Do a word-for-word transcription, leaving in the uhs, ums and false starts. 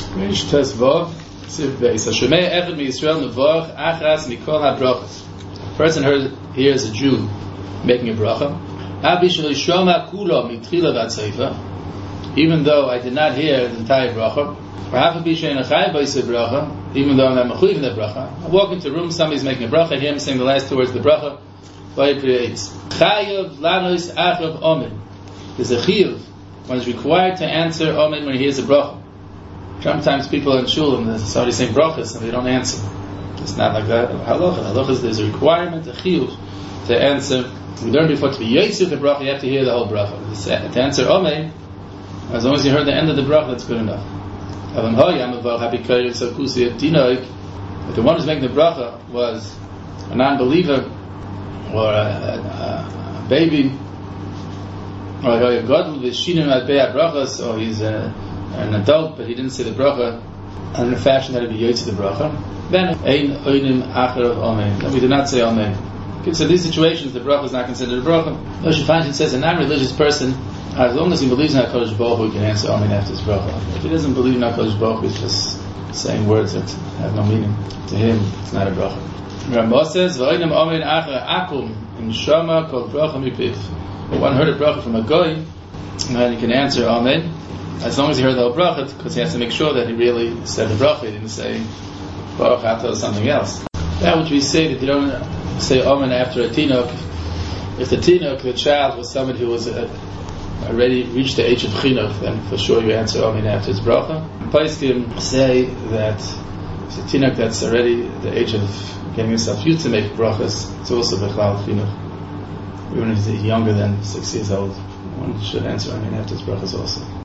Reish Tes Vav, Siv Beis. Hashemei Echad MiYisrael Nevorach Achras Mikol HaBrachas. A person heard, hears a Jew making a bracha. Abi Shelo Shoma Kulo Mitchila Vad Seifa. Even though I did not hear the entire bracha. Even though I'm not mechuyev in the bracha, I walk into a room, somebody's making a bracha, I hear him saying the last two words of the bracha. Chayav lanos achav omen. There's a chiyuv. One is required to answer omen when he hears a bracha. Sometimes people in shul and they're already saying brachas and they don't answer. It's not like that. Halacha. Halacha is there's a requirement, a chiyuv, to answer. We learned before to be yosef the bracha, you have to hear the whole bracha. To answer omen, as long as you heard the end of the bracha, that's good enough. But the one who's making the bracha was a non-believer or a, a, a baby, or a gadol v'shinu at be'at brachas, or he's a, an adult but he didn't say the bracha in a fashion that would be yotze the bracha. Then ein oinim acharav amen. Then we do not say amen. Okay, so these situations the bracha is not considered a bracha. Moshe Feinstein says a non-religious person, as long as he believes in HaKadosh Baruch Hu, he can answer Amen after his bracha. If he doesn't believe in HaKadosh Baruch Hu, he's just saying words that have no meaning. To him, it's not a bracha. Ramah says, V'oinem Amen acher akum in shama kol bracha mipiv. One heard a bracha from a goy, and he can answer Amen, as long as he heard the whole bracha, because he has to make sure that he really said the bracha, he didn't say Baruch Atah or something else. That which we say that you don't say Amen after a tinok, if the tinok, the child, was somebody who was a already reached the age of chinuch, then for sure you answer Amen after his bracha. Paiskim say that it's a tinuk that's already the age of getting himself used to make brachas. It's also bechlal chinuch. Even if he's younger than six years old, one should answer Amen after his brachas also.